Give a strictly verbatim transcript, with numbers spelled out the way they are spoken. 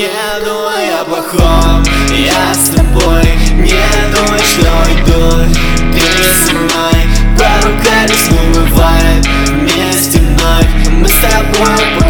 Не думай о плохом, я с тобой. Не думай, что уйду перед стеной. По рукам не смывает вместе вновь. Мы с тобой